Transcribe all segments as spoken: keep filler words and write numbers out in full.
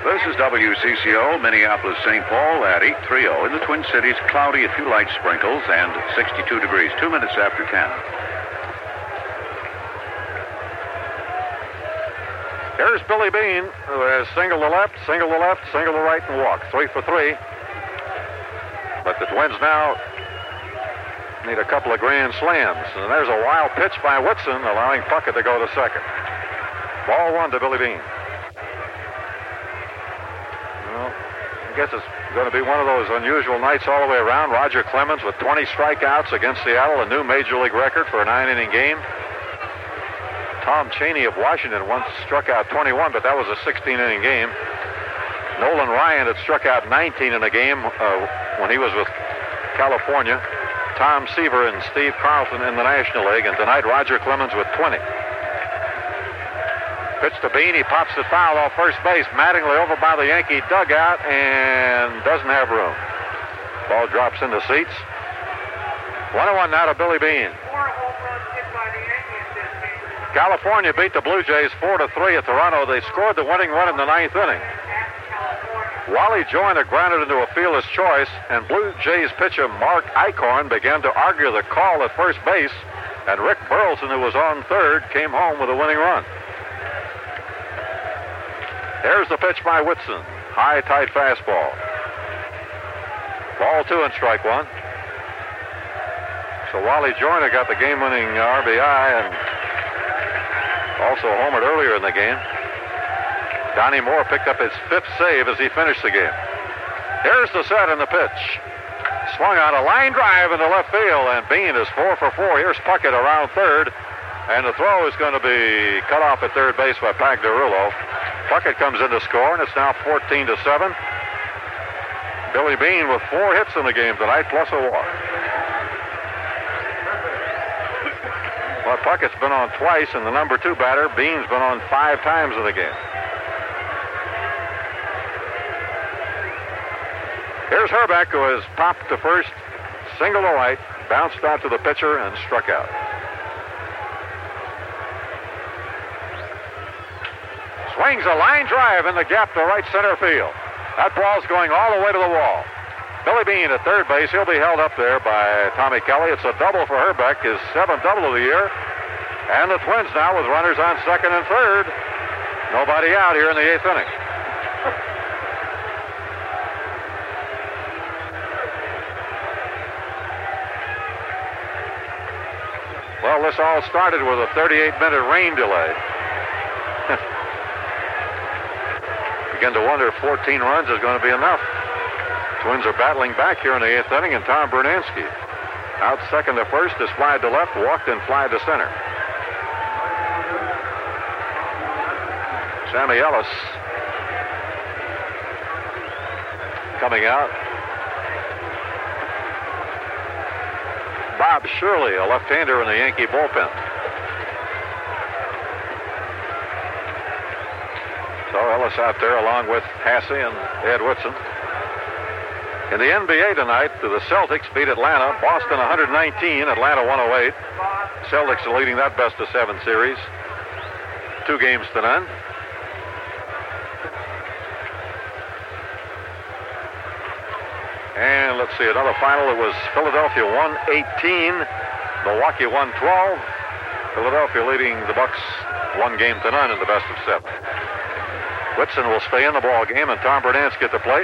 This is W C C O, Minneapolis, Saint Paul at eight thirty. In the Twin Cities, cloudy, a few light sprinkles, and sixty-two degrees, two minutes after ten. Here's Billy Bean, who has single to left, single to left, single to right, and walk. Three for three. But the Twins now need a couple of grand slams. And there's a wild pitch by Whitson, allowing Puckett to go to second. Ball one to Billy Bean. Well, I guess it's going to be one of those unusual nights all the way around. Roger Clemens with twenty strikeouts against Seattle, a new major league record for a nine-inning game. Tom Cheney of Washington once struck out twenty-one, but that was a sixteen-inning game. Nolan Ryan had struck out nineteen in a game uh, when he was with California. Tom Seaver and Steve Carlson in the National League, and tonight Roger Clemens with twenty. Pitch to Bean, he pops it foul off first base. Mattingly over by the Yankee dugout and doesn't have room. Ball drops into seats. one oh one now to Billy Bean. California beat the Blue Jays four to three at Toronto. They scored the winning run in the ninth inning. Wally Joyner grounded into a fieldless choice, and Blue Jays pitcher Mark Eichhorn began to argue the call at first base, and Rick Burleson, who was on third, came home with a winning run. Here's the pitch by Whitson. High, tight fastball. Ball two and strike one. So Wally Joyner got the game-winning R B I and also homered earlier in the game. Donnie Moore picked up his fifth save as he finished the game. Here's the set and the pitch. Swung on a line drive into left field, and Bean is four for four. Here's Puckett around third, and the throw is going to be cut off at third base by Pagliarulo. Puckett comes in to score, and it's now fourteen to seven. Billy Bean with four hits in the game tonight, plus a walk. Well, Puckett's been on twice, and the number two batter, Bean's been on five times in the game. Here's Herbeck, who has popped to first, single to right, bounced out to the pitcher, and struck out. Swings a line drive in the gap to right center field. That ball's going all the way to the wall. Billy Bean at third base. He'll be held up there by Tommy Kelly. It's a double for Herbeck, his seventh double of the year. And the Twins now with runners on second and third. Nobody out here in the eighth inning. Well, this all started with a thirty-eight minute rain delay. Begin to wonder if fourteen runs is going to be enough. Twins are battling back here in the eighth inning, and Tom Brunansky out second to first is fly to left, walked and fly to center. Sammy Ellis coming out. Bob Shirley, a left-hander in the Yankee bullpen. So Ellis out there along with Hasse and Ed Whitson. In the N B A tonight, the Celtics beat Atlanta. Boston one nineteen, Atlanta one oh eight. Celtics are leading that best of seven series. Two games to none. And let's see, another final. It was Philadelphia one eighteen, Milwaukee one twelve. Philadelphia leading the Bucks one game to none in the best of seven. Whitson will stay in the ball game, and Tom Brunansky at the plate.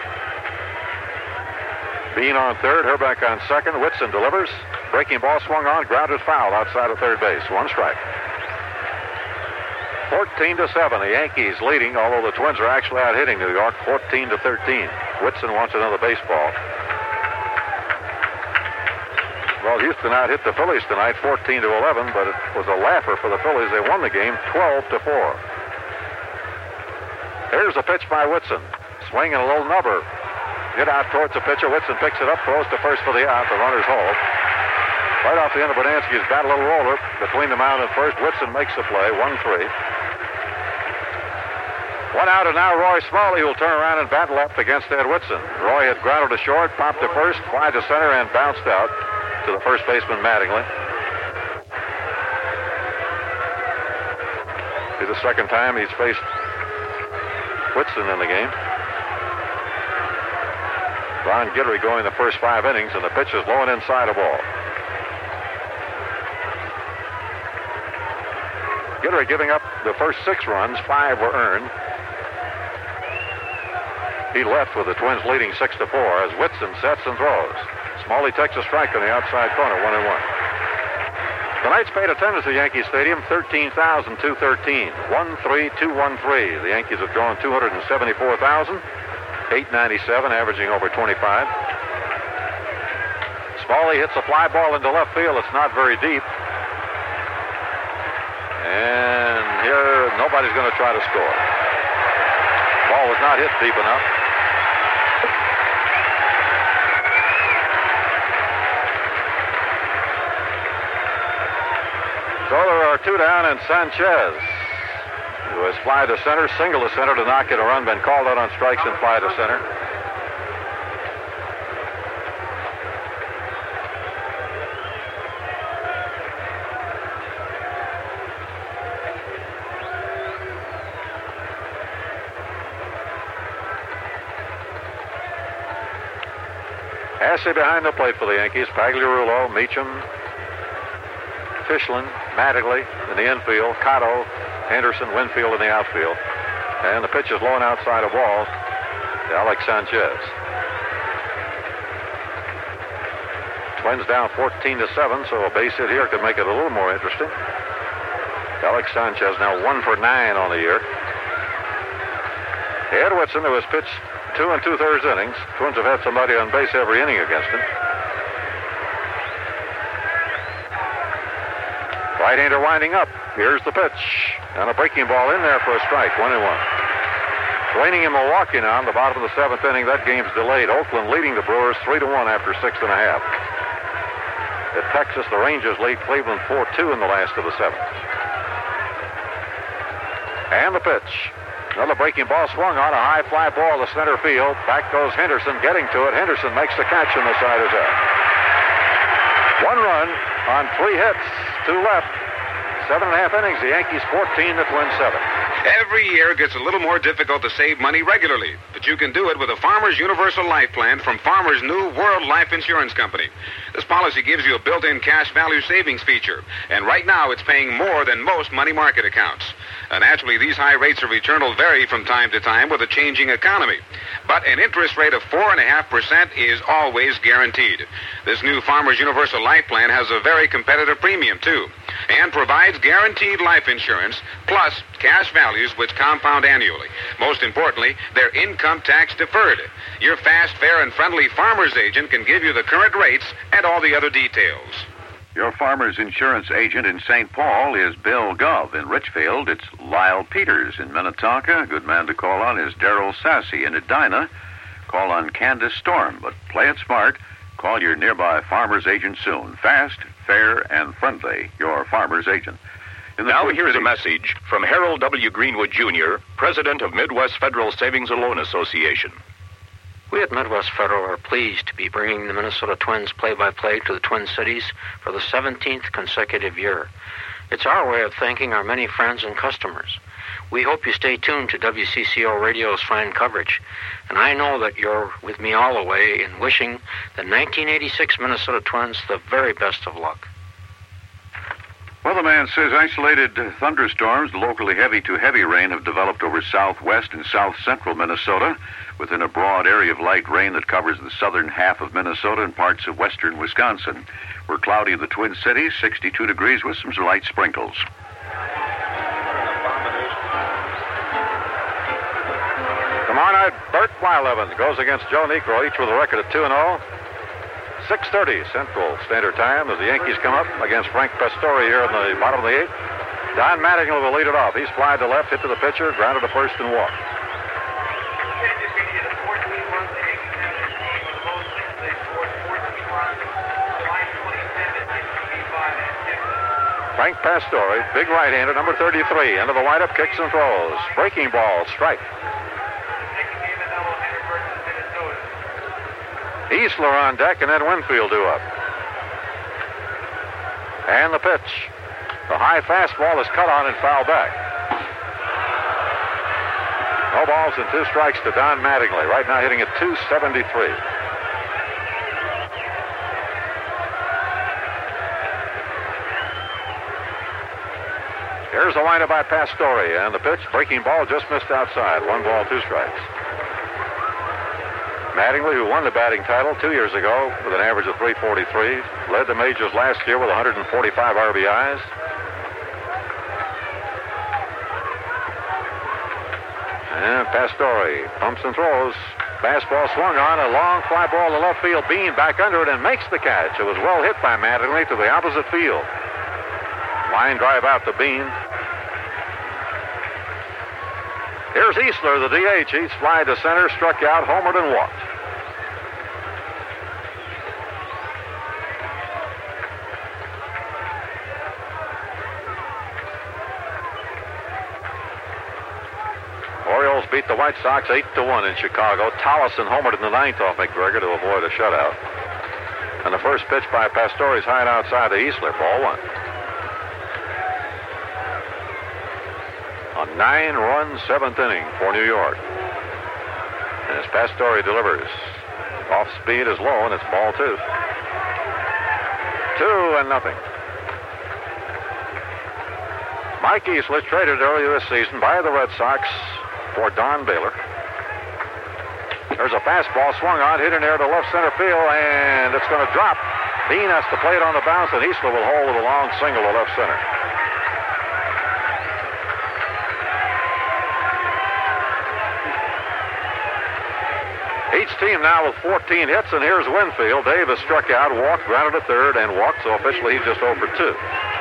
Bean on third, Herbeck on second. Whitson delivers. Breaking ball swung on, grounded foul outside of third base. One strike. fourteen to seven. The Yankees leading, although the Twins are actually out hitting New York, fourteen to thirteen. Whitson wants another baseball. Well, Houston out hit the Phillies tonight, fourteen to eleven, but it was a laugher for the Phillies. They won the game twelve to four. Here's a pitch by Whitson. Swinging a little nubber. Hit out towards the pitcher. Whitson picks it up, throws to first for the out. The runner's hold. Right off the end of Brunansky's bat, a little roller between the mound and first. Whitson makes the play, one three. One out, and now Roy Smalley will turn around and bat left against Ed Whitson. Roy had grounded to short, popped to first, fly to center, and bounced out to the first baseman Mattingly. It's the second time he's faced Whitson in the game. Ron Guidry going the first five innings, and the pitch is low and inside a ball. Guidry giving up the first six runs, five were earned. He left with the Twins leading six to four as Whitson sets and throws. Smalley takes a strike on the outside corner, one and one. Tonight's paid attendance at Yankee Stadium, thirteen thousand two hundred thirteen. one three two one three. The Yankees have drawn two hundred seventy-four thousand. eight ninety-seven, averaging over twenty-five. Smalley hits a fly ball into left field. It's not very deep. And here, nobody's going to try to score. Ball was not hit deep enough. So there are two down, and Sanchez, who has fly to center, single to center to knock in a run, been called out on strikes and fly to center. Hasse behind the plate for the Yankees. Pagliarulo, Meacham, Fischlin, Mattingly in the infield, Cotto, Henderson, Winfield in the outfield. And the pitch is low and outside a ball to Alex Sanchez. Twins down fourteen to seven, so a base hit here could make it a little more interesting. Alex Sanchez now one for nine on the year. Ed Whitson, who has pitched two and two-thirds innings. Twins have had somebody on base every inning against him. Right-hander winding up. Here's the pitch. And a breaking ball in there for a strike. One and one. Raining in Milwaukee now in the bottom of the seventh inning. That game's delayed. Oakland leading the Brewers three to one after six and a half. At Texas, the Rangers lead Cleveland four two in the last of the seventh. And the pitch. Another breaking ball swung on. A high fly ball to center field. Back goes Henderson, getting to it. Henderson makes the catch, and the side is out. One run on three hits. Two left. Seven and a half innings. The Yankees fourteen, the Twins seven. Every year it gets a little more difficult to save money regularly, but you can do it with a Farmers Universal Life Plan from Farmers' new World Life Insurance Company. This policy gives you a built-in cash value savings feature, and right now it's paying more than most money market accounts. Uh, naturally, these high rates of return will vary from time to time with a changing economy, but an interest rate of four point five percent is always guaranteed. This new Farmers Universal Life Plan has a very competitive premium, too, and provides guaranteed life insurance plus cash values which compound annually. Most importantly, they're income tax deferred. Your fast, fair, and friendly Farmers agent can give you the current rates and all the other details. Your Farmers Insurance agent in Saint Paul is Bill Gov. In Richfield, it's Lyle Peters. In Minnetonka, a good man to call on is Darrell Sassy. In Edina, call on Candace Storm. But play it smart. Call your nearby Farmers agent soon. Fast, fair, and friendly. Your Farmers agent. Now here's a message from Harold W. Greenwood, Junior, president of Midwest Federal Savings and Loan Association. We at Midwest Federal are pleased to be bringing the Minnesota Twins play-by-play to the Twin Cities for the seventeenth consecutive year. It's our way of thanking our many friends and customers. We hope you stay tuned to W C C O Radio's fine coverage, and I know that you're with me all the way in wishing the nineteen eighty-six Minnesota Twins the very best of luck. Weatherman says isolated thunderstorms, locally heavy to heavy rain, have developed over southwest and south-central Minnesota within a broad area of light rain that covers the southern half of Minnesota and parts of western Wisconsin. We're cloudy in the Twin Cities, sixty-two degrees with some light sprinkles. Tomorrow night, Bert Blyleven goes against Joe Niekro, each with a record of two and oh. six thirty Central Standard Time as the Yankees come up against Frank Pastore here in the bottom of the eighth. Don Mattingly will lead it off. He's flied to left, hit to the pitcher, grounded to first and walked. Frank Pastore, big right-hander, number thirty-three, into the windup, kicks and throws. Breaking ball, strike. Easler on deck, and then Winfield due up. And the pitch. The high fastball is cut on and fouled back. No balls and two strikes to Don Mattingly. Right now hitting at two seventy-three. Here's the windup by Pastore, and the pitch, breaking ball, just missed outside. One ball, two strikes. Mattingly, who won the batting title two years ago with an average of three forty-three, led the majors last year with one hundred forty-five R B Is. And Pastore pumps and throws. Fastball swung on, a long fly ball to left field. Bean back under it and makes the catch. It was well hit by Mattingly to the opposite field. Line drive out to Bean. Here's Easler, the D H. He's fly to center, struck out, homered, and walked. Orioles beat the White Sox eight to one in Chicago. Tollison homered in the ninth off McGregor to avoid a shutout. And the first pitch by Pastore is high outside to Easler, ball one. A nine-run seventh inning for New York. And as Pastore delivers, off speed is low, and it's ball two. Two and nothing. Mike Easler traded earlier this season by the Red Sox for Don Baylor. There's a fastball swung on, hit in there to left center field, and it's going to drop. Bean has to play it on the bounce, and Easler will hold with a long single to left center. Each team now with fourteen hits, and here's Winfield. Davis struck out, walked, grounded to third, and walked, so officially he's just oh for two.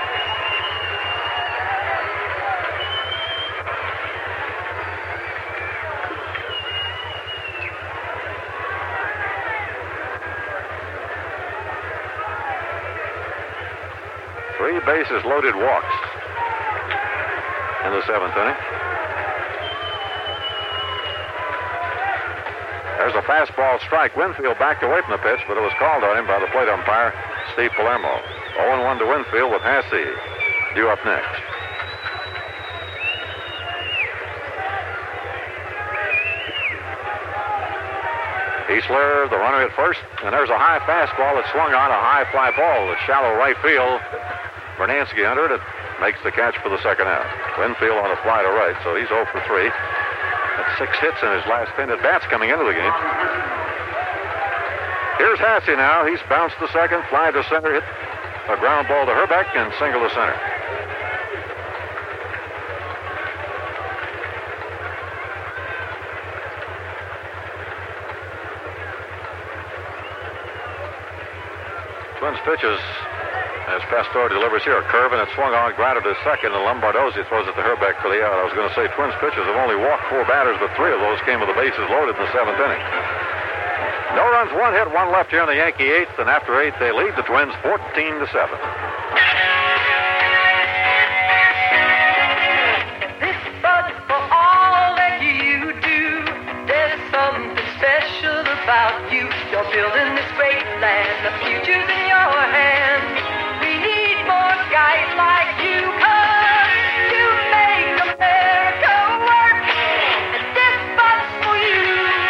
Three bases loaded walks in the seventh inning. There's a fastball strike. Winfield backed away from the pitch, but it was called on him by the plate umpire, Steve Palermo. oh and one to Winfield with Hasse due up next. Easler, the runner at first, and there's a high fastball that swung on, a high fly ball to shallow right field. Bernansky under it. It makes the catch for the second out. Winfield on a fly to right, so he's oh for three. That's six hits in his last ten at-bats coming into the game. Here's Hasse now. He's bounced to second, fly to center, hit a ground ball to Herbeck, and single to center. Twins pitches as Pastore delivers here. A curve, and it swung on, grounded to second, and Lombardozzi throws it to Herbeck for the out. I was going to say Twins pitchers have only walked four batters, but three of those came with the bases loaded in the seventh inning. No runs, one hit, one left here in the Yankee eighth, and after eight, they lead the Twins fourteen to seven. This bud for all that you do. There's something special about you. You're building this great land. The future's in your hands. Guys like you, cause you make America work, and this but's for you.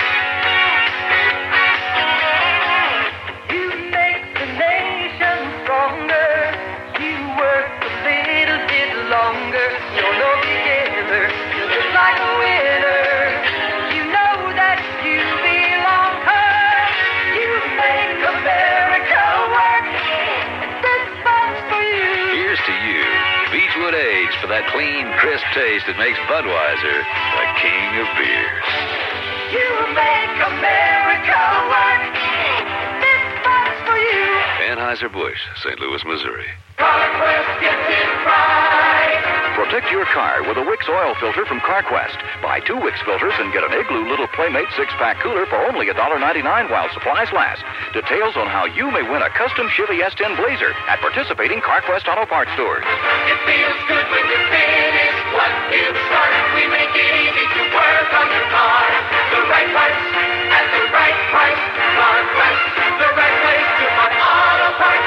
You make the nation stronger. You work a little bit longer. You're no beginner. You look like a winner. You know that you belong, cause you make America work, and this but's for you. To you, Beechwood Age for that clean, crisp taste that makes Budweiser the king of beers. You make America work. This but's for you. Anheuser-Busch, Saint Louis, Missouri. CarQuest gets it right. Protect your car with a Wix oil filter from CarQuest. Buy two Wix filters and get an Igloo Little Playmate six-pack cooler for only one dollar ninety-nine while supplies last. Details on how you may win a custom Chevy S ten Blazer at participating CarQuest Auto Parts stores. It feels good when you finish what you started. We make it easy to work on your car. The right parts at the right price. CarQuest, the right place to find auto parts.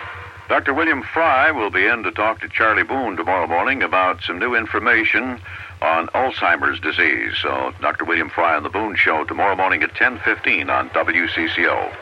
Doctor William Fry will be in to talk to Charlie Boone tomorrow morning about some new information on Alzheimer's disease. So Doctor William Fry on the Boone Show tomorrow morning at ten fifteen on W C C O.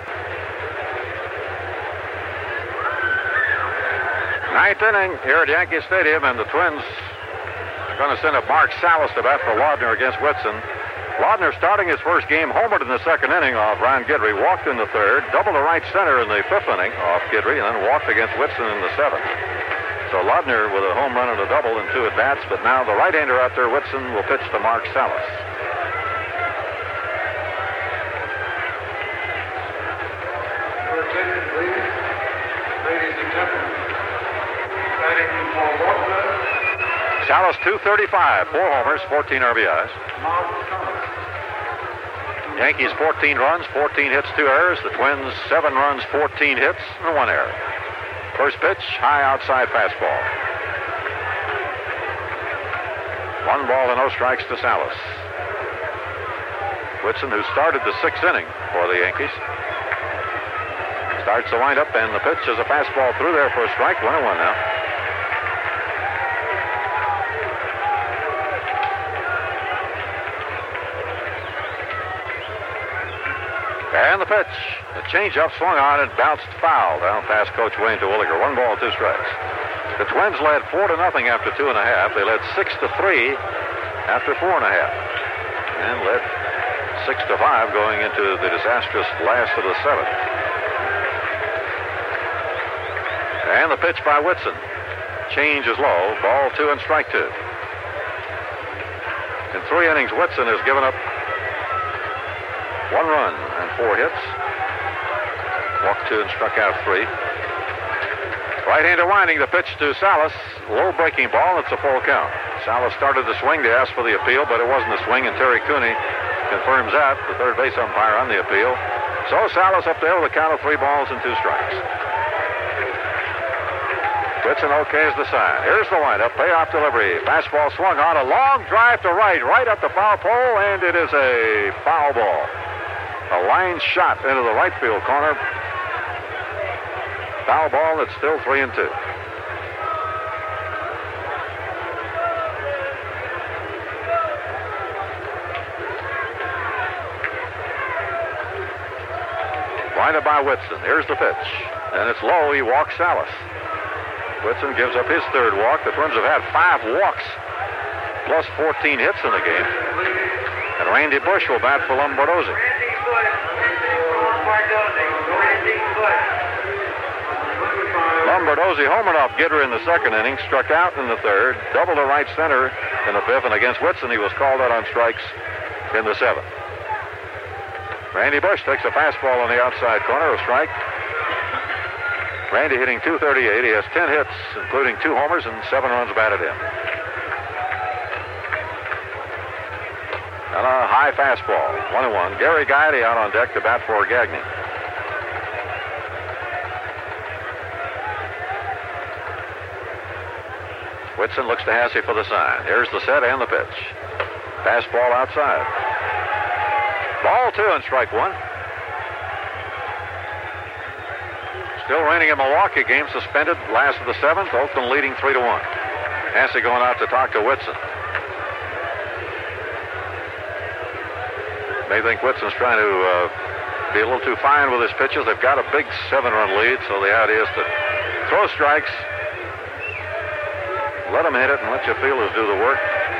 Ninth inning here at Yankee Stadium, and the Twins are going to send up Mark Salas to bat for Laudner against Whitson. Laudner starting his first game, homered in the second inning off Ron Guidry, walked in the third, doubled to right center in the fifth inning off Guidry, and then walked against Whitson in the seventh. So Laudner with a home run and a double in two at-bats, but now the right-hander out there, Whitson, will pitch to Mark Salas. Your attention, please. Ladies and gentlemen, batting for Laudner, Salas, two thirty-five, four homers, fourteen R B Is. Mark Salas. Yankees fourteen runs, fourteen hits, two errors. The Twins seven runs, fourteen hits, and one error. First pitch, high outside fastball. One ball and no strikes to Salas. Whitson, who started the sixth inning for the Yankees, starts the windup, and the pitch is a fastball through there for a strike. One and one now. And the pitch. The changeup swung on and bounced foul down past Coach Wayne Terwilliger. One ball, two strikes. The Twins led four to nothing after two and a half. They led six to three after four and a half, and led six to five going into the disastrous last of the seventh. And the pitch by Whitson. Change is low. Ball two and strike two. In three innings, Whitson has given up one run and four hits. Walked two and struck out three. Right-hander winding, the pitch to Salas. Low breaking ball. It's a full count. Salas started the swing to ask for the appeal, but it wasn't a swing, and Terry Cooney confirms that, the third base umpire on the appeal. So Salas up there with a count of three balls and two strikes. Whitson okays the sign. Here's the windup. Payoff delivery. Fastball swung on. A long drive to right, right up the foul pole, and it is a foul ball. A line shot into the right field corner. Foul ball. It's still three and two. Winded by Whitson. Here's the pitch, and it's low. He walks Salas. Whitson gives up his third walk. The Twins have had five walks plus fourteen hits in the game. And Randy Bush will bat for Lombardozzi. Lombardozzi homered off Gitter in the second inning, struck out in the third, doubled to right center in the fifth, and against Whitson he was called out on strikes in the seventh. Randy Bush takes a fastball on the outside corner, a strike. Randy hitting two thirty-eight. He has ten hits, including two homers and seven runs batted in. And a high fastball, one and one. Gary Gaetti out on deck to bat for Gagne. Whitson looks to Hasse for the sign. Here's the set and the pitch. Fastball outside. Ball two and strike one. Still raining in Milwaukee. Game suspended. Last of the seventh. Oakland leading three to one. Hasse going out to talk to Whitson. They think Whitson's trying to uh, be a little too fine with his pitches. They've got a big seven-run lead, so the idea is to throw strikes, let them hit it, and let your fielders do the work.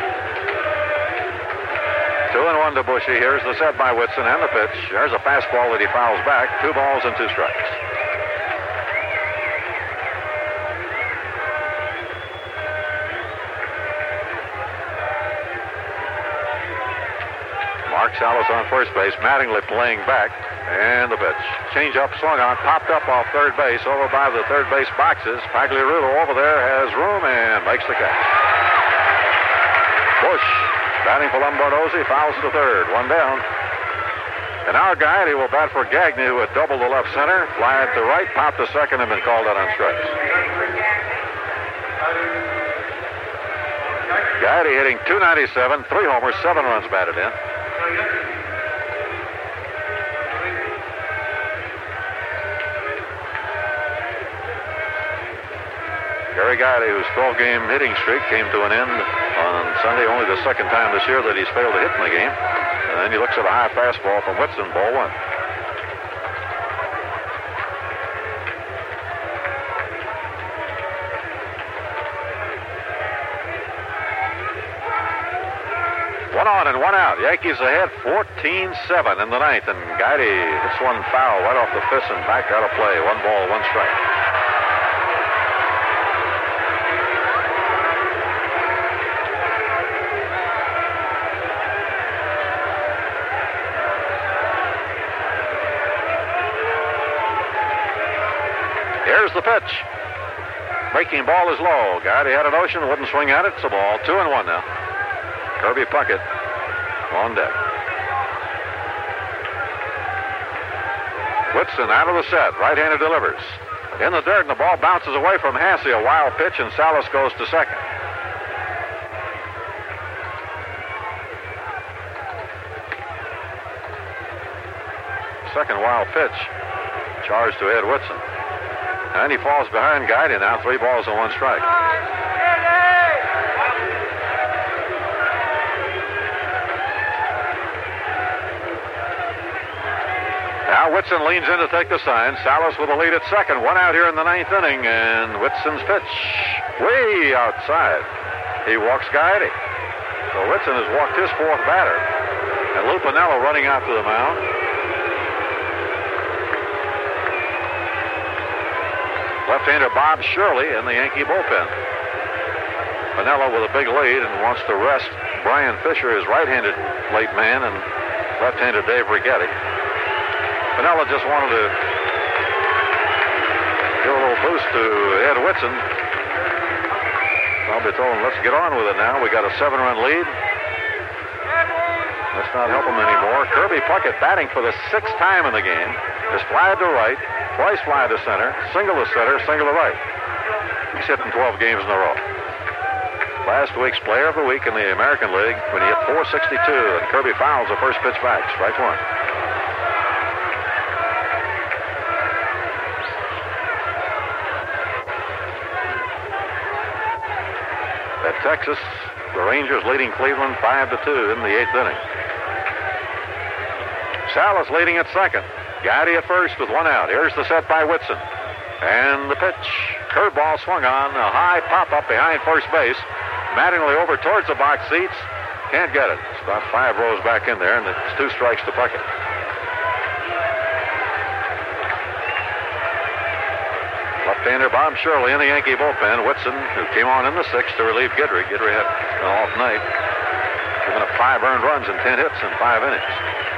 Two and one to Bushy. Here's the set by Whitson and the pitch. There's a fastball that he fouls back. Two balls and two strikes. Mark Salas on first base. Mattingly playing back. And the pitch. Change up, swung on, popped up off third base, over by the third base boxes. Pagliarulo over there has room and makes the catch. Bush batting for Lombardozzi, fouls to third, one down. And our guy, he will bat for Gagne, who had doubled the left center, flied to right, popped to second, and been called out on strikes. Gagne hitting two ninety-seven, three homers, seven runs batted in. Gary Gaetti, whose twelve-game hitting streak came to an end on Sunday, only the second time this year that he's failed to hit in the game. And then he looks at a high fastball from Whitson, ball one. One on and one out. Yankees ahead fourteen seven in the ninth, and Guide hits one foul right off the fist and back out of play. One ball, one strike. Here's the pitch. Breaking ball is low. Guide had a notion, wouldn't swing at it. It's a ball. Two and one now. Kirby Puckett on deck. Whitson out of the set. Right-hander delivers. In the dirt, and the ball bounces away from Hassey. A wild pitch, and Salas goes to second. Second wild pitch. Charged to Ed Whitson. And he falls behind Guide. Now three balls and one strike. Now Whitson leans in to take the sign. Salas with a lead at second. One out here in the ninth inning, and Whitson's pitch way outside. He walks Guide. So Whitson has walked his fourth batter. And Lou Piniella running out to the mound. Left-hander Bob Shirley in the Yankee bullpen. Piniella with a big lead and wants to rest Brian Fisher, his right-handed late man, and left-hander Dave Righetti. Piniella just wanted to give a little boost to Ed Whitson. Probably told him, let's get on with it now. We got a seven-run lead. Let's not help him anymore. Kirby Puckett batting for the sixth time in the game. Is fly to right, twice fly to center, single to center, single to right. He's hitting twelve games in a row. Last week's player of the week in the American League when he hit four sixty-two, and Kirby fouls the first pitch back. Strike one. At Texas, the Rangers leading Cleveland five to two in the eighth inning. Salas leading at second. Guide at first with one out. Here's the set by Whitson. And the pitch. Curveball swung on. A high pop-up behind first base. Mattingly over towards the box seats. Can't get it. It's about five rows back in there, and it's two strikes to Puckett. Left-hander Bob Shirley in the Yankee bullpen. Whitson, who came on in the sixth to relieve Guidry. Guidry had an off night. Given up five earned runs and ten hits in five innings.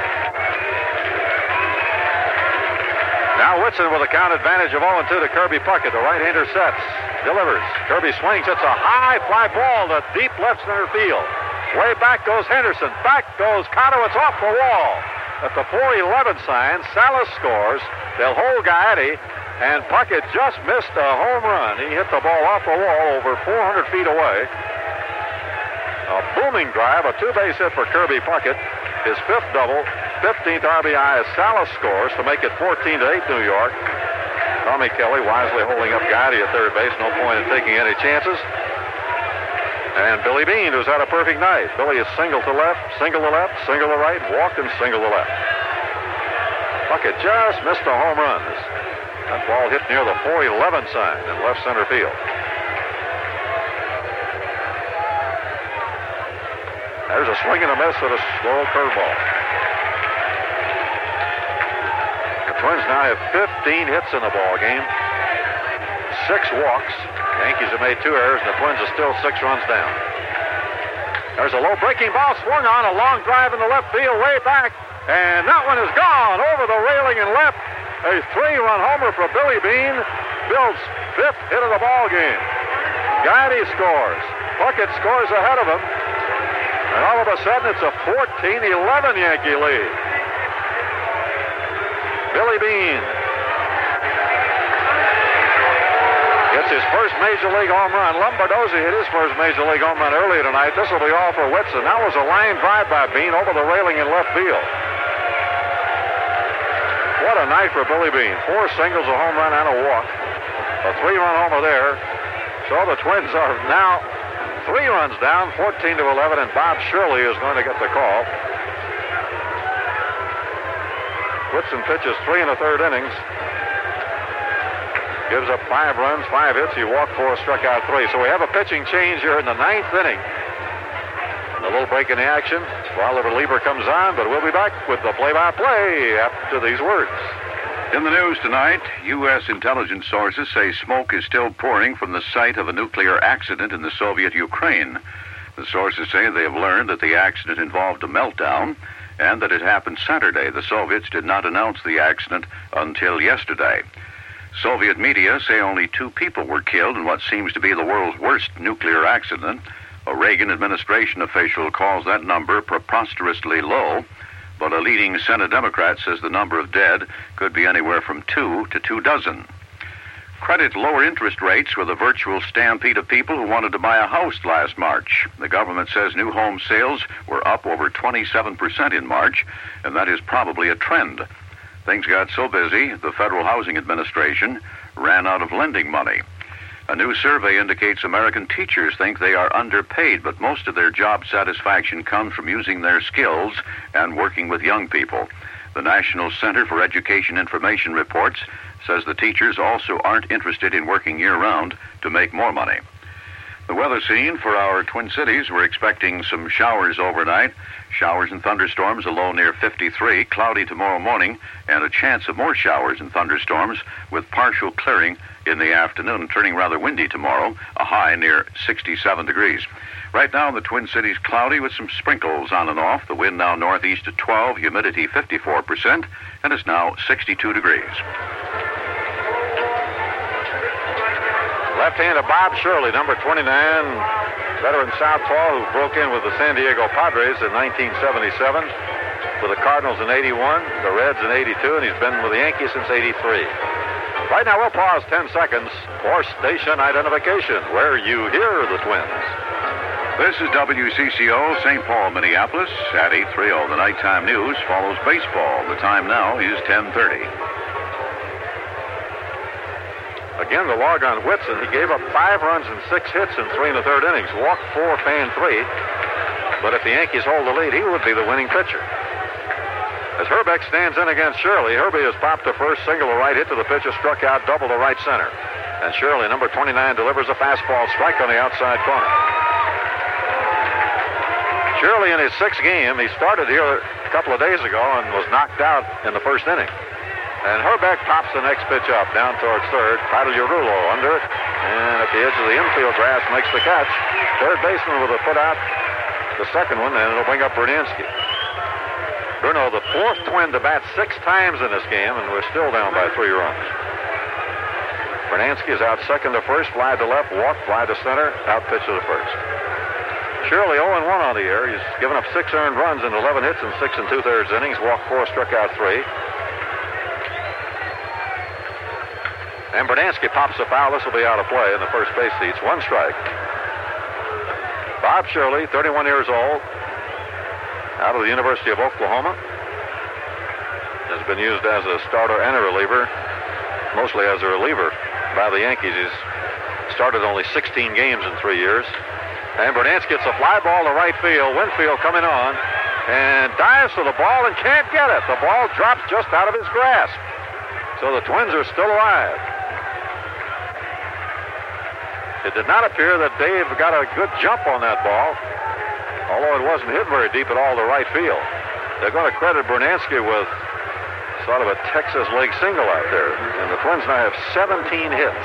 Now Whitson with a count advantage of oh and two to Kirby Puckett. The right-hander sets. Delivers. Kirby swings. It's a high fly ball to deep left center field. Way back goes Henderson. Back goes Cotto. It's off the wall. At the four eleven sign, Salas scores. They'll hold Gaetti. And Puckett just missed a home run. He hit the ball off the wall over four hundred feet away. A booming drive, a two-base hit for Kirby Puckett. His fifth double, fifteenth R B I as Salas scores to make it fourteen to eight New York. Tommy Kelly wisely holding up Gaetti at third base. No point in taking any chances. And Billy Bean, who's had a perfect night. Billy is single to left, single to left, single to right, walked and single to left. Puckett just missed a home run. That ball hit near the four eleven sign in left center field. There's a swing and a miss at a slow curveball. The Twins now have fifteen hits in the ball game. Six walks. Yankees have made two errors, and the Twins are still six runs down. There's a low breaking ball swung on, a long drive in the left field, way back, and that one is gone over the railing and left. A three-run homer for Billy Bean. Bill's fifth hit of the ball game. Gaetti scores. Puckett scores ahead of him. And all of a sudden, it's a fourteen eleven Yankee lead. Billy Bean gets his first Major League home run. Lombardozzi hit his first Major League home run earlier tonight. This will be all for Whitson. That was a line drive by Bean over the railing in left field. What a night for Billy Bean. Four singles, a home run, and a walk. A three-run homer there. So the Twins are now three runs down, fourteen to eleven, and Bob Shirley is going to get the call. Whitson pitches three and a third innings. Gives up five runs, five hits. He walked four, struck out three. So we have a pitching change here in the ninth inning. A little break in the action while the reliever comes on, but we'll be back with the play-by-play after these words. In the news tonight, U S intelligence sources say smoke is still pouring from the site of a nuclear accident in the Soviet Ukraine. The sources say they have learned that the accident involved a meltdown and that it happened Saturday. The Soviets did not announce the accident until yesterday. Soviet media say only two people were killed in what seems to be the world's worst nuclear accident. A Reagan administration official calls that number preposterously low, but a leading Senate Democrat says the number of dead could be anywhere from two to two dozen. Credit lower interest rates with a virtual stampede of people who wanted to buy a house last March. The government says new home sales were up over twenty-seven percent in March, and that is probably a trend. Things got so busy, the Federal Housing Administration ran out of lending money. A new survey indicates American teachers think they are underpaid, but most of their job satisfaction comes from using their skills and working with young people. The National Center for Education Information reports says the teachers also aren't interested in working year-round to make more money. The weather scene for our Twin Cities, we're expecting some showers overnight. Showers and thunderstorms, a low near fifty-three, cloudy tomorrow morning, and a chance of more showers and thunderstorms with partial clearing in the afternoon, turning rather windy tomorrow, a high near sixty-seven degrees. Right now, the Twin Cities cloudy with some sprinkles on and off. The wind now northeast at twelve, humidity fifty-four percent, and it's now sixty-two degrees. Left-hander Bob Shirley, number twenty-nine, veteran southpaw who broke in with the San Diego Padres in nineteen seventy-seven, with the Cardinals in eighty-one, the Reds in eighty-two, and he's been with the Yankees since eighty-three. Right now, we'll pause ten seconds for station identification, where you hear the Twins. This is W C C O, Saint Paul, Minneapolis, at eight thirty. The nighttime news follows baseball. The time now is ten thirty. Again, the log on Whitson. He gave up five runs and six hits in three and a third innings. Walked four, fanned three. But if the Yankees hold the lead, he would be the winning pitcher. As Herbeck stands in against Shirley, Herbie has popped the first single to right, hit to the pitcher, struck out, double to right center. And Shirley, number twenty-nine, delivers a fastball strike on the outside corner. Shirley in his sixth game, he started here a couple of days ago and was knocked out in the first inning. And Herbeck pops the next pitch up down towards third. Pagliarulo under it. And at the edge of the infield grass makes the catch. Third baseman with a foot out. The second one, and it'll bring up Brunansky. Bruno, the fourth Twin to bat six times in this game, and we're still down by three runs. Brunansky is out second to first, fly to left, walk, fly to center, out pitch to the first. Shirley oh and one on the year. He's given up six earned runs in eleven hits in six and two-thirds innings, walked four, struck out three. And Brunansky pops a foul. This will be out of play in the first base seats. One strike. Bob Shirley, thirty-one years old, out of the University of Oklahoma. Has been used as a starter and a reliever, mostly as a reliever by the Yankees. He's started only sixteen games in three years. And Brunansky gets a fly ball to right field. Winfield coming on and dives for the ball and can't get it. The ball drops just out of his grasp. So the Twins are still alive. It did not appear that Dave got a good jump on that ball, although it wasn't hit very deep at all to right field. They're going to credit Brunansky with sort of a Texas League single out there, and the Twins now have seventeen hits.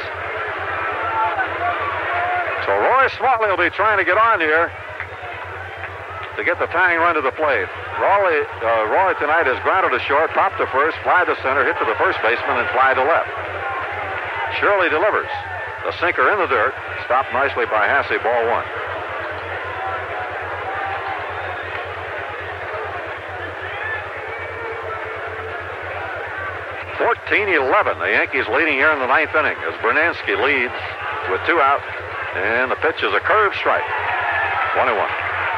So Roy Smalley will be trying to get on here to get the tying run to the plate. Roy, uh, Roy tonight has grounded to short, popped to first, fly to center, hit to the first baseman, and fly to left. Shirley delivers. The sinker in the dirt, stopped nicely by Hasse, ball one. fourteen eleven, the Yankees leading here in the ninth inning as Brunansky leads with two out, and the pitch is a curve strike. one and one.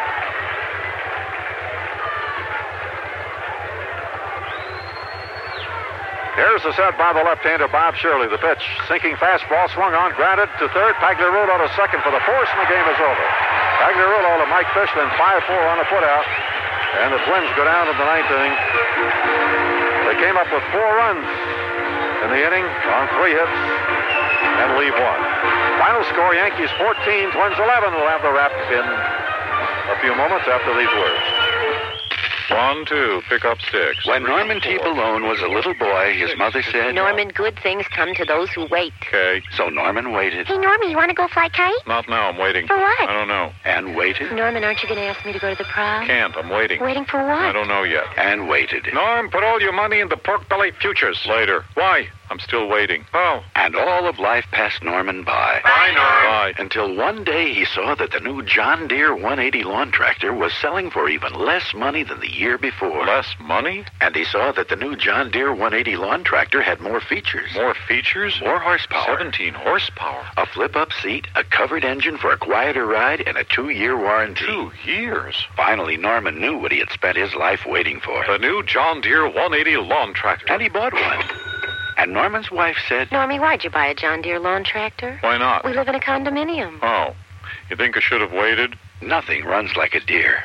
Here's the set by the left-hander, Bob Shirley. The pitch, sinking fastball, swung on, grounded to third. Pagliarulo to second for the force, and the game is over. Agnerulo to Mike Fishman, five four on the putout. And the Twins go down in the ninth inning. They came up with four runs in the inning on three hits and leave one. Final score, Yankees fourteen, Twins eleven. We'll have the wrap in a few moments after these words. One, two, pick up sticks. When Norman T. Balone was a little boy, his mother said... Norman, good things come to those who wait. Okay. So Norman waited. Hey, Norman, you want to go fly kite? Not now, I'm waiting. For what? I don't know. And waited. Norman, aren't you going to ask me to go to the prom? Can't, I'm waiting. Waiting for what? I don't know yet. And waited. Norm, put all your money into Pork Belly Futures. Later. Why? I'm still waiting. Oh. And all of life passed Norman by. Bye, Norm. Bye. Until one day he saw that the new John Deere one eighty lawn tractor was selling for even less money than the year before. Less money? And he saw that the new John Deere one eighty lawn tractor had more features. More features? More horsepower. seventeen horsepower. A flip-up seat, a covered engine for a quieter ride, and a two-year warranty. Two years? Finally, Norman knew what he had spent his life waiting for. The new John Deere one eighty lawn tractor. And he bought one. And Norman's wife said... Normie, why'd you buy a John Deere lawn tractor? Why not? We live in a condominium. Oh. You think I should have waited? Nothing runs like a deer.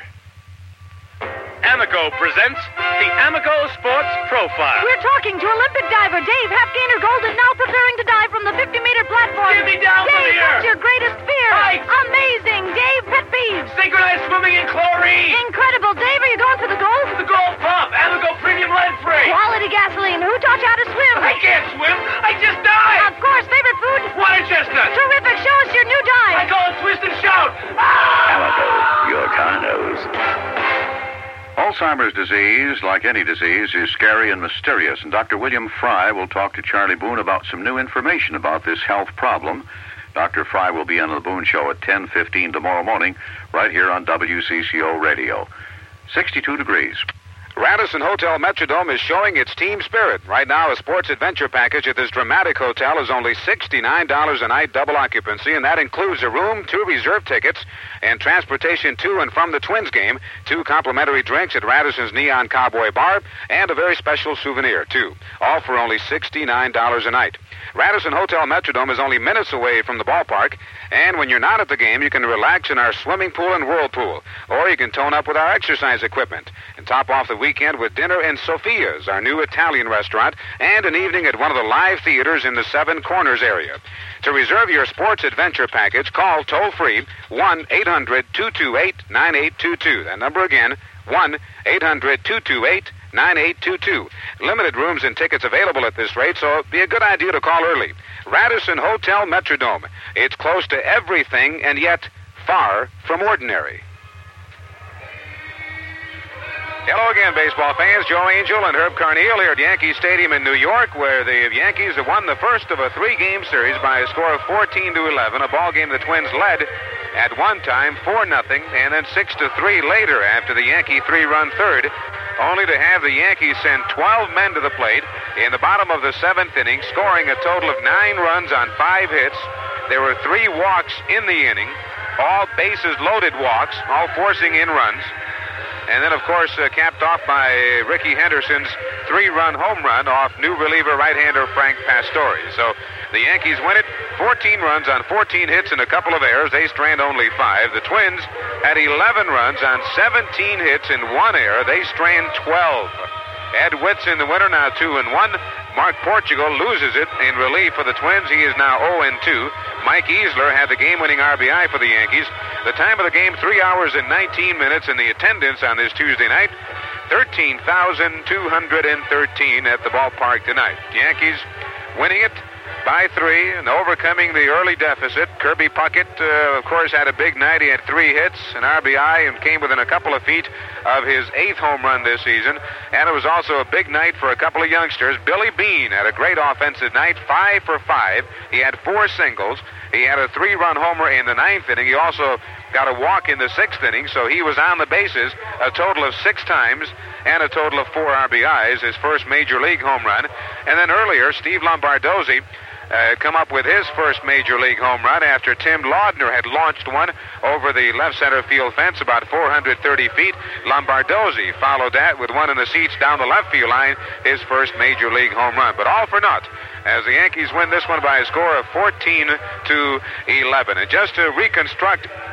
Amoco presents the Amoco Sports Profile. We're talking to Olympic diver Dave Halfgainer Golden, now preparing to dive from the fifty-meter platform. Get me down Dave, from here. what's your greatest fear? Heights. Amazing, Dave. Pet peeves. Synchronized swimming in chlorine. Incredible, Dave. Are you going for the gold? The gold pump. Amoco Premium Lead Free. Quality gasoline. Who taught you how to swim? I can't swim. I just dive. Of course. Favorite food? Water chestnut. Terrific. Show us your new dive. I call it twist and shout. Ah! Amoco, your car knows. Alzheimer's disease, like any disease, is scary and mysterious, and Doctor William Fry will talk to Charlie Boone about some new information about this health problem. Doctor Fry will be on the Boone Show at ten fifteen tomorrow morning, right here on W C C O Radio. sixty-two degrees. Radisson Hotel Metrodome is showing its team spirit. Right now, a sports adventure package at this dramatic hotel is only sixty-nine dollars a night, double occupancy, and that includes a room, two reserve tickets, and transportation to and from the Twins game, two complimentary drinks at Radisson's Neon Cowboy Bar, and a very special souvenir, too. All for only sixty-nine dollars a night. Radisson Hotel Metrodome is only minutes away from the ballpark, and when you're not at the game, you can relax in our swimming pool and whirlpool, or you can tone up with our exercise equipment, and top off the weekend with dinner in Sophia's, our new Italian restaurant, and an evening at one of the live theaters in the Seven Corners area. To reserve your sports adventure package, call toll-free one eight hundred two two eight nine eight two two. That number again, one eight hundred two two eight nine eight two two. Limited rooms and tickets available at this rate, so it'd be a good idea to call early. Radisson Hotel Metrodome. It's close to everything and yet far from ordinary. Hello again, baseball fans. Joe Angel and Herb Carneal here at Yankee Stadium in New York, where the Yankees have won the first of a three-game series by a score of fourteen to eleven, a ball game the Twins led at one time four nothing, and then six to three later after the Yankee three-run third, only to have the Yankees send twelve men to the plate in the bottom of the seventh inning, scoring a total of nine runs on five hits. There were three walks in the inning, all bases-loaded walks, all forcing in runs. And then, of course, uh, capped off by Ricky Henderson's three-run home run off new reliever right-hander Frank Pastore. So the Yankees win it, fourteen runs on fourteen hits and a couple of errors. They strand only five. The Twins had eleven runs on seventeen hits and one error. They strand twelve. Ed Whitson, the winner, now two and one. Mark Portugal loses it in relief for the Twins. He is now oh and two. Mike Easler had the game-winning R B I for the Yankees. The time of the game, three hours and nineteen minutes, and the attendance on this Tuesday night, thirteen thousand two hundred thirteen at the ballpark tonight. Yankees winning it by three and overcoming the early deficit. Kirby Puckett, uh, of course, had a big night. He had three hits, an R B I, and came within a couple of feet of his eighth home run this season. And it was also a big night for a couple of youngsters. Billy Beane had a great offensive night, five for five. He had four singles. He had a three-run homer in the ninth inning. He also got a walk in the sixth inning, so he was on the bases a total of six times and a total of four R B Is, his first major league home run. And then earlier, Steve Lombardozzi Uh, come up with his first major league home run after Tim Laudner had launched one over the left center field fence about four hundred thirty feet. Lombardozzi followed that with one in the seats down the left field line, his first major league home run. But all for naught, as the Yankees win this one by a score of fourteen to eleven. And just to reconstruct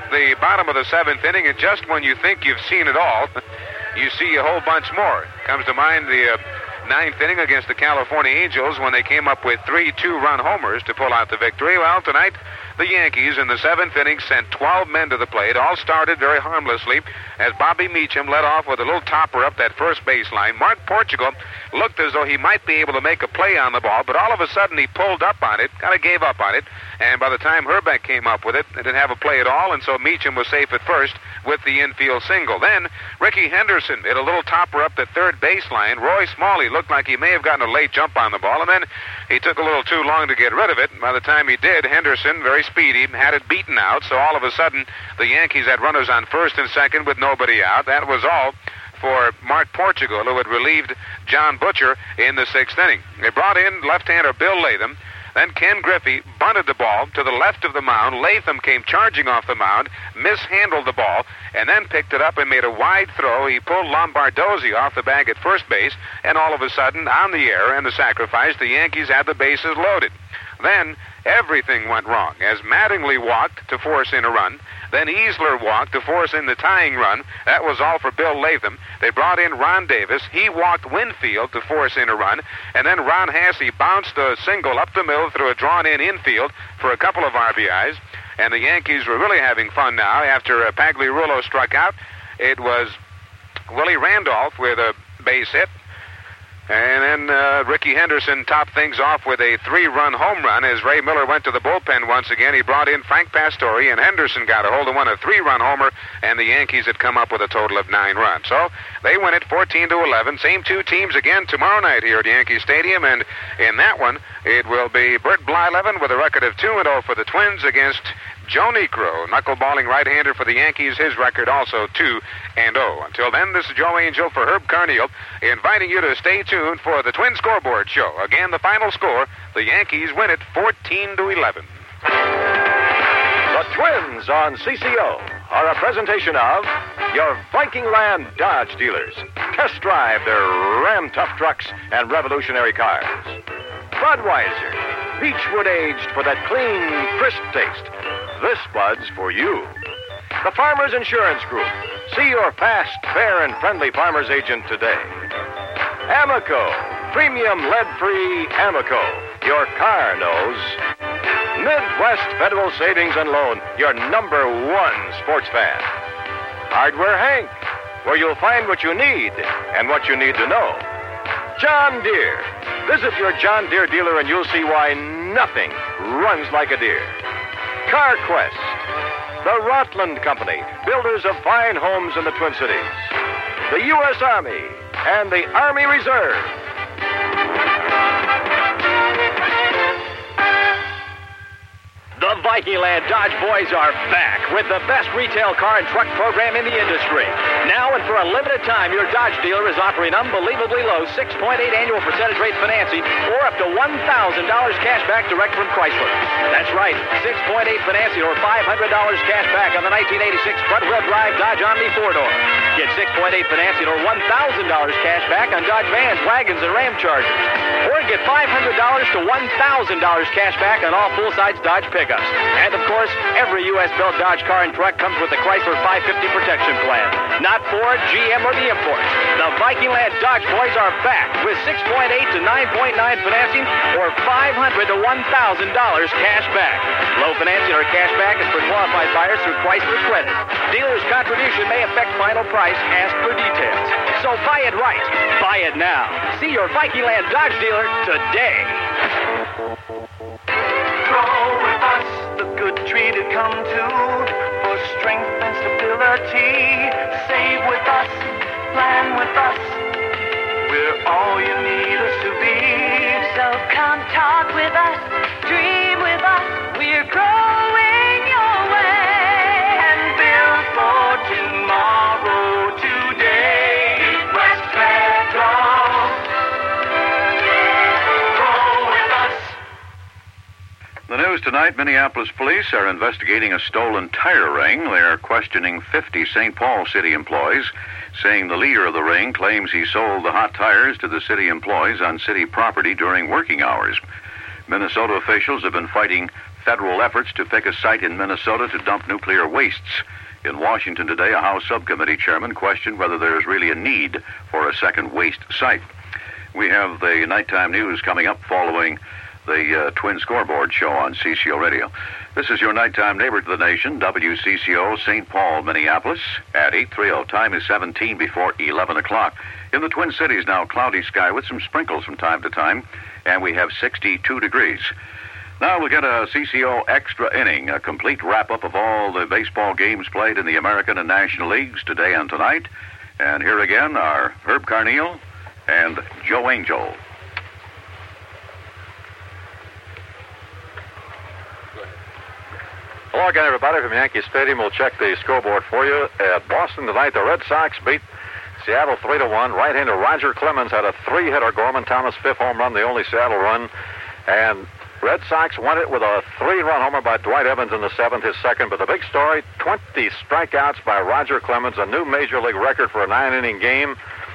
the bottom of the seventh inning, and just when you think you've seen it all, you see a whole bunch more. Comes to mind the uh, ninth inning against the California Angels when they came up with three two-run homers to pull out the victory. Well, tonight, the Yankees in the seventh inning sent twelve men to the plate. All started very harmlessly as Bobby Meacham led off with a little topper up that first baseline. Mark Portugal looked as though he might be able to make a play on the ball, but all of a sudden he pulled up on it, kind of gave up on it, and by the time Herbeck came up with it, they didn't have a play at all, and so Meacham was safe at first with the infield single. Then Ricky Henderson hit a little topper up the third baseline. Roy Smalley looked like he may have gotten a late jump on the ball, and then he took a little too long to get rid of it. By the time he did, Henderson, very speedy, had it beaten out, so all of a sudden the Yankees had runners on first and second with nobody out. That was all for Mark Portugal, who had relieved John Butcher in the sixth inning. They brought in left-hander Bill Latham. Then Ken Griffey bunted the ball to the left of the mound. Latham came charging off the mound, mishandled the ball, and then picked it up and made a wide throw. He pulled Lombardozzi off the bag at first base, and all of a sudden, on the air and the sacrifice, the Yankees had the bases loaded. Then everything went wrong as Mattingly walked to force in a run. Then Easler walked to force in the tying run. That was all for Bill Latham. They brought in Ron Davis. He walked Winfield to force in a run. And then Ron Hasse bounced a single up the middle through a drawn-in infield for a couple of R B Is. And the Yankees were really having fun now after uh, Pagliarulo struck out. It was Willie Randolph with a base hit. And then uh, Ricky Henderson topped things off with a three-run home run as Ray Miller went to the bullpen once again. He brought in Frank Pastore, and Henderson got a hold of one, a three-run homer, and the Yankees had come up with a total of nine runs. So they win it fourteen to eleven. Same two teams again tomorrow night here at Yankee Stadium, and in that one, it will be Bert Blyleven with a record of two and oh for the Twins against Joe Niekro, knuckleballing right-hander for the Yankees. His record also two and oh. Until then, this is Joe Angel for Herb Carneal, inviting you to stay tuned for the Twin Scoreboard Show. Again, the final score, the Yankees win it fourteen to eleven. The Twins on C C O are a presentation of your Viking Land Dodge dealers. Test drive their Ram Tough trucks and revolutionary cars. Budweiser, Beechwood aged for that clean, crisp taste. This Bud's for you. The Farmers Insurance Group. See your fast, fair, and friendly farmer's agent today. Amoco, premium lead-free Amoco. Your car knows. Midwest Federal Savings and Loan, your number one sports fan. Hardware Hank, where you'll find what you need and what you need to know. John Deere. Visit your John Deere dealer and you'll see why nothing runs like a deer. CarQuest, the Rotland Company, builders of fine homes in the Twin Cities. The U S Army and the Army Reserve. The Viking Land Dodge Boys are back with the best retail car and truck program in the industry. Now and for a limited time, your Dodge dealer is offering unbelievably low six point eight annual percentage rate financing or up to one thousand dollars cash back direct from Chrysler. That's right, six point eight financing or five hundred dollars cash back on the nineteen eighty-six front-wheel drive Dodge Omni four-door. Get six point eight financing or one thousand dollars cash back on Dodge vans, wagons, and Ram Chargers. Or get five hundred dollars to one thousand dollars cash back on all full-size Dodge pickups. And, of course, every U S-built Dodge car and truck comes with the Chrysler five fifty protection plan. Not Ford, G M, or the imports. The Viking Land Dodge Boys are back with six point eight to nine point nine financing or five hundred to one thousand dollars cash back. Low financing or cash back is for qualified buyers through Chrysler Credit. Dealer's contribution may affect final price. Ask for details. So buy it right. Buy it now. See your Viking Land Dodge dealer today. Grow with us, the good treat had come to, for strength and stability. Save with us, plan with us, we're all you need us to be. So come talk with us, dream with us, we're growing your way. And build for tomorrow, today, West Federal. The news tonight, Minneapolis police are investigating a stolen tire ring. They are questioning fifty Saint Paul city employees, saying the leader of the ring claims he sold the hot tires to the city employees on city property during working hours. Minnesota officials have been fighting federal efforts to pick a site in Minnesota to dump nuclear wastes. In Washington today, a House subcommittee chairman questioned whether there is really a need for a second waste site. We have the nighttime news coming up following the uh, Twin Scoreboard show on C C O Radio. This is your nighttime neighbor to the nation, W C C O, Saint Paul, Minneapolis, at eight thirty. Time is seventeen before eleven o'clock. In the Twin Cities now, cloudy sky with some sprinkles from time to time, and we have sixty-two degrees. Now we'll get a C C O extra inning, a complete wrap-up of all the baseball games played in the American and National Leagues today and tonight. And here again are Herb Carneal and Joe Angel. Hello again, everybody, from Yankee Stadium. We'll check the scoreboard for you. At Boston tonight, the Red Sox beat Seattle three to one. Right-hander Roger Clemens had a three-hitter. Gorman Thomas' fifth home run, the only Seattle run. And Red Sox won it with a three-run homer by Dwight Evans in the seventh, his second. But the big story, twenty strikeouts by Roger Clemens, a new Major League record for a nine-inning game.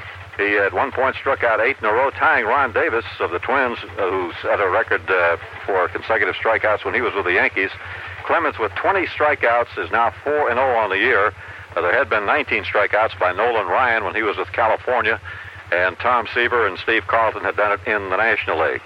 He at one point struck out eight in a row, tying Ron Davis of the Twins, uh, who set a record uh, for consecutive strikeouts when he was with the Yankees. Clemens, with twenty strikeouts, is now four and oh on the year. Uh, there had been nineteen strikeouts by Nolan Ryan when he was with California, and Tom Seaver and Steve Carlton had done it in the National League.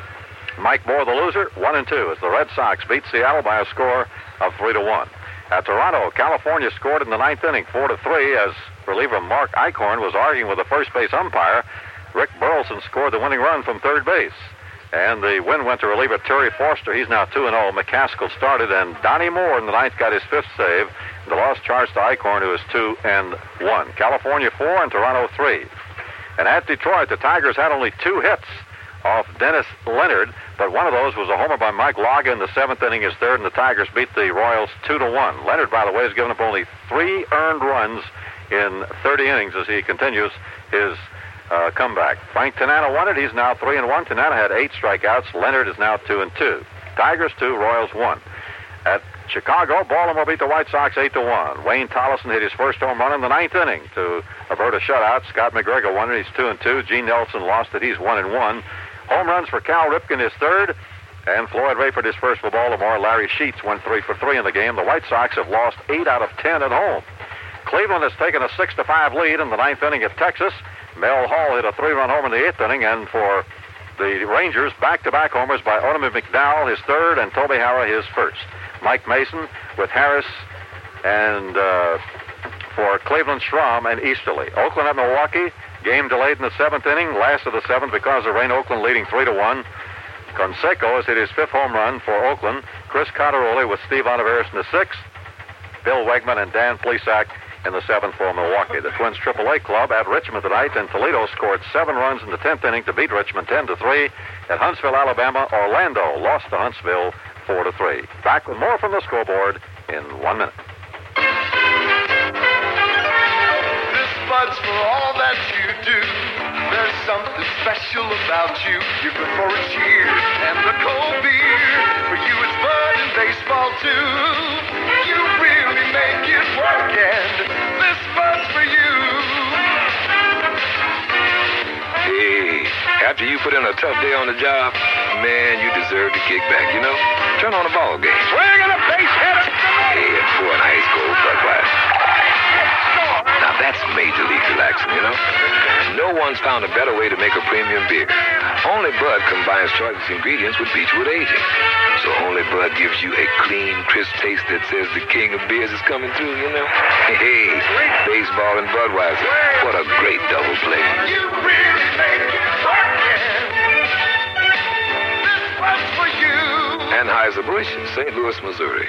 Mike Moore, the loser, one and two, as the Red Sox beat Seattle by a score of three to one. At Toronto, California scored in the ninth inning, four to three, as reliever Mark Eichhorn was arguing with the first base umpire. Rick Burleson scored the winning run from third base. And the win went to reliever Terry Forster. He's now two and oh. McCaskill started, and Donnie Moore in the ninth got his fifth save. The loss charged to Eichhorn, who is two and one. California four and Toronto three. And at Detroit, the Tigers had only two hits off Dennis Leonard, but one of those was a homer by Mike Laga in the seventh inning, his third, and the Tigers beat the Royals two to one. Leonard, by the way, has given up only three earned runs in thirty innings as he continues his Uh, comeback. Frank Tanana won it. He's now three and one. Tanana had eight strikeouts. Leonard is now two and two. Tigers two, Royals one. At Chicago, Baltimore beat the White Sox eight to one. Wayne Tollison hit his first home run in the ninth inning to avert a shutout. Scott McGregor won it. He's two and two. Gene Nelson lost it. He's one and one. Home runs for Cal Ripken, his third, and Floyd Rayford his first for Baltimore. Larry Sheets went three for three in the game. The White Sox have lost eight out of ten at home. Cleveland has taken a six to five lead in the ninth inning at Texas. Mel Hall hit a three-run home in the eighth inning, and for the Rangers, back-to-back homers by Onemy McDowell, his third, and Toby Harrah, his first. Mike Mason with Harris, and uh, for Cleveland, Schramm and Easterly. Oakland at Milwaukee, game delayed in the seventh inning, last of the seventh because of rain. Oakland leading three to one. Conseco has hit his fifth home run for Oakland. Chris Contaroli with Steve Oliveris in the sixth. Bill Wegman and Dan Plesac in the seventh for Milwaukee. The Twins triple A club at Richmond tonight, and Toledo scored seven runs in the tenth inning to beat Richmond ten to three. At Huntsville, Alabama, Orlando lost to Huntsville four to three. Back with more from the scoreboard in one minute. This Bud's for all that you do. There's something special about you. You're good for a cheer and the cold beer. For you it's Bud and baseball too. You really make it work, and this Bud's for you. Hey, after you put in a tough day on the job, man, you deserve to kick back, you know? Turn on a ball game. Swing and a base hit. Hey, and pour an ice cold Budweiser. Now that's major league relaxing, you know? No one's found a better way to make a premium beer. Only Bud combines choicest ingredients with Beechwood aging. So only Bud gives you a clean, crisp taste that says the king of beers is coming through, you know? Hey, baseball and Budweiser. What a great double play. You really make it work, this Bud's for you. Anheuser-Busch, Saint Louis, Missouri.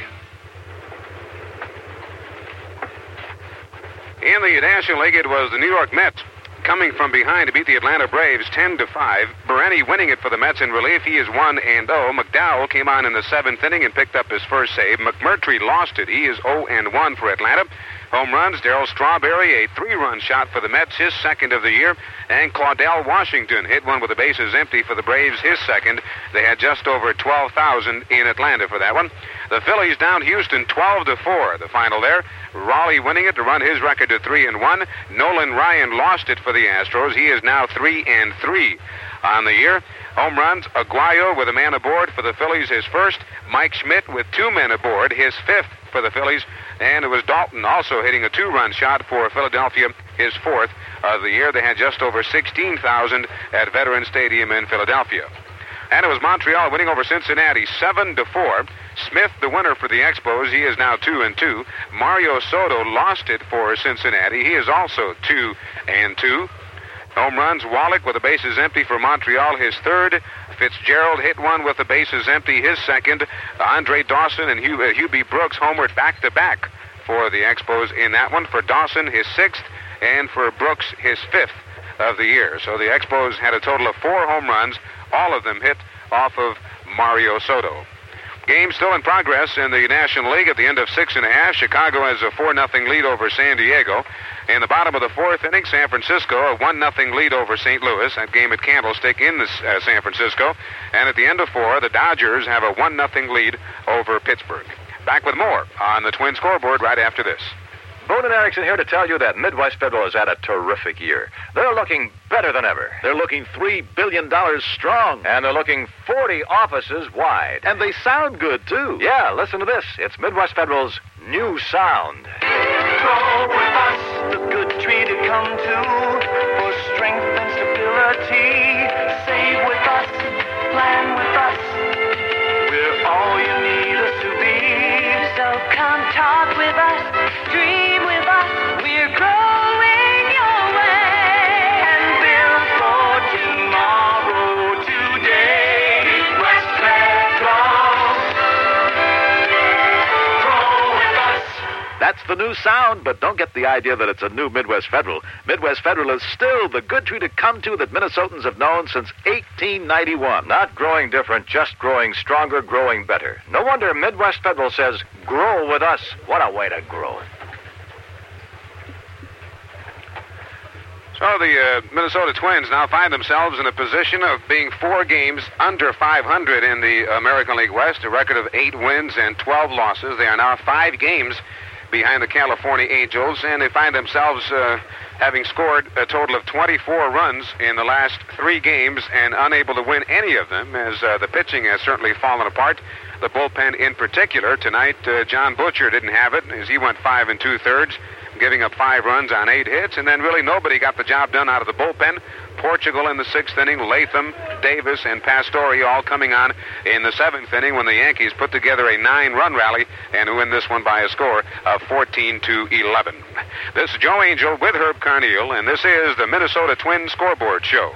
In the National League, it was the New York Mets coming from behind to beat the Atlanta Braves ten to five. Bereni winning it for the Mets in relief. He is one and oh. McDowell came on in the seventh inning and picked up his first save. McMurtry lost it. He is oh and one for Atlanta. Home runs, Darryl Strawberry, a three-run shot for the Mets, his second of the year. And Claudell Washington hit one with the bases empty for the Braves, his second. They had just over twelve thousand in Atlanta for that one. The Phillies down Houston twelve to four. The final there. Raleigh winning it to run his record to three and one. Nolan Ryan lost it for the Astros. He is now three and three on the year. Home runs, Aguayo with a man aboard for the Phillies, his first. Mike Schmidt with two men aboard, his fifth for the Phillies. And it was Dalton also hitting a two-run shot for Philadelphia, his fourth of the year. They had just over sixteen thousand at Veterans Stadium in Philadelphia. And it was Montreal winning over Cincinnati seven to four. Smith, the winner for the Expos, he is now two and two. Mario Soto lost it for Cincinnati. He is also two and two. Home runs, Wallach with the bases empty for Montreal, his third. Fitzgerald hit one with the bases empty, his second. Andre Dawson and Hugh, uh, Hubie Brooks homered back-to-back for the Expos in that one. For Dawson, his sixth, and for Brooks, his fifth of the year. So the Expos had a total of four home runs, all of them hit off of Mario Soto. Game still in progress in the National League at the end of six and a half. Chicago has a four nothing lead over San Diego. In the bottom of the fourth inning, San Francisco a one nothing lead over Saint Louis. That game at Candlestick in the, uh, San Francisco. And at the end of four, the Dodgers have a one nothing lead over Pittsburgh. Back with more on the Twin Scoreboard right after this. Boone and Erickson here to tell you that Midwest Federal has had a terrific year. They're looking better than ever. They're looking three billion dollars strong. And they're looking forty offices wide. And they sound good, too. Yeah, listen to this. It's Midwest Federal's new sound. Go with us, the good tree to come to, for strength and stability. Save with us, plan with us, we're all you need us to be. So come talk with us, dream with us, we're growing your way. And build for tomorrow, today. Midwest Federal, grow with us. That's the new sound, but don't get the idea that it's a new Midwest Federal. Midwest Federal is still the good tree to come to that Minnesotans have known since eighteen ninety-one. Not growing different, just growing stronger, growing better. No wonder Midwest Federal says, grow with us. What a way to grow. So the uh, Minnesota Twins now find themselves in a position of being four games under five hundred in the American League West, a record of eight wins and twelve losses. They are now five games behind the California Angels, and they find themselves uh, having scored a total of twenty-four runs in the last three games and unable to win any of them, as uh, the pitching has certainly fallen apart. The bullpen in particular. Tonight, uh, John Butcher didn't have it, as he went five and two-thirds, giving up five runs on eight hits, and then really nobody got the job done out of the bullpen. Portugal in the sixth inning, Latham, Davis, and Pastore all coming on in the seventh inning when the Yankees put together a nine-run rally and win this one by a score of fourteen to eleven. This is Joe Angel with Herb Carneal, and this is the Minnesota Twins Scoreboard Show.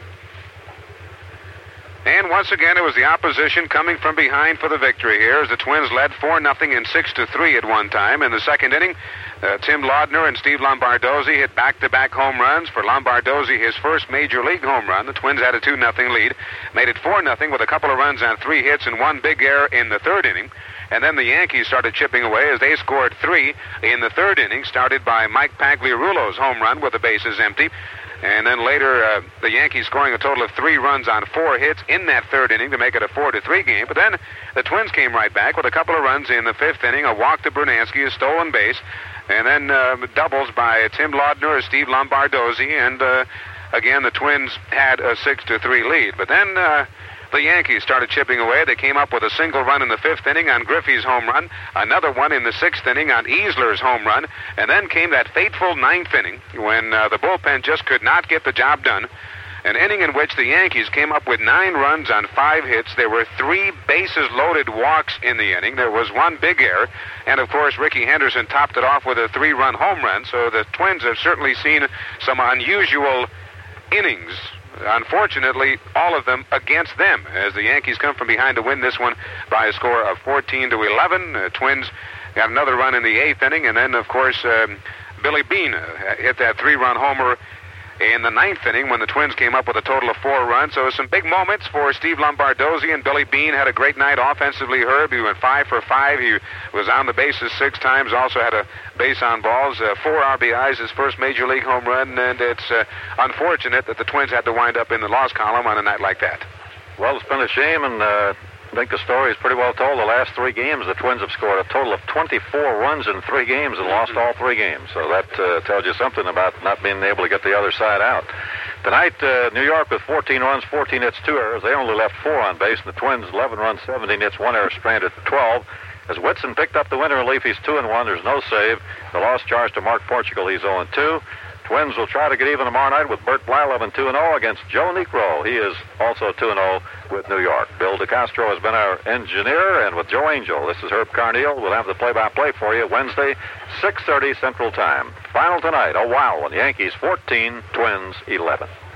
And once again, it was the opposition coming from behind for the victory here, as the Twins led four nothing and six to three at one time. In the second inning, uh, Tim Laudner and Steve Lombardozzi hit back-to-back home runs. For Lombardozzi, his first major league home run. The Twins had a two nothing lead, made it four nothing with a couple of runs on three hits and one big error in the third inning. And then the Yankees started chipping away as they scored three in the third inning, started by Mike Pagliarulo's home run with the bases empty. And then later, uh, the Yankees scoring a total of three runs on four hits in that third inning to make it a four to three game. But then the Twins came right back with a couple of runs in the fifth inning, a walk to Bernansky, a stolen base, and then uh, doubles by Tim Laudner, Steve Lombardozzi, and uh, again the Twins had a six to three lead. But then uh, the Yankees started chipping away. They came up with a single run in the fifth inning on Griffey's home run, another one in the sixth inning on Easler's home run, and then came that fateful ninth inning when uh, the bullpen just could not get the job done. An inning in which the Yankees came up with nine runs on five hits. There were three bases-loaded walks in the inning. There was one big error, and of course Ricky Henderson topped it off with a three-run home run. So the Twins have certainly seen some unusual innings. Unfortunately, all of them against them, as the Yankees come from behind to win this one by a score of fourteen to eleven. Uh, Twins got another run in the eighth inning, and then, of course, um, Billy Beane uh, hit that three-run homer in the ninth inning when the Twins came up with a total of four runs. So some big moments for Steve Lombardozzi, and Billy Beane had a great night offensively. Herb, he went five for five. He was on the bases six times, also had a base on balls, uh, four R B Is, his first major league home run, and it's uh, unfortunate that the Twins had to wind up in the loss column on a night like that. Well, it's been a shame, and uh, I think the story is pretty well told. The last three games, the Twins have scored a total of twenty-four runs in three games and lost all three games. So that uh, tells you something about not being able to get the other side out. Tonight, uh, New York with fourteen runs, fourteen hits, two errors. They only left four on base, and the Twins, eleven runs, seventeen hits, one error, stranded at twelve. As Whitson picked up the winning relief, he's two and one. There's no save. The lost charge to Mark Portugal, he's oh and two. Twins will try to get even tomorrow night with Bert Blyleven two and oh against Joe Niekro. He is also two and oh with New York. Bill DeCastro has been our engineer, and with Joe Angel, this is Herb Carneal. We'll have the play-by-play for you Wednesday, six thirty Central Time. Final tonight, a wild one. Yankees fourteen, Twins eleven.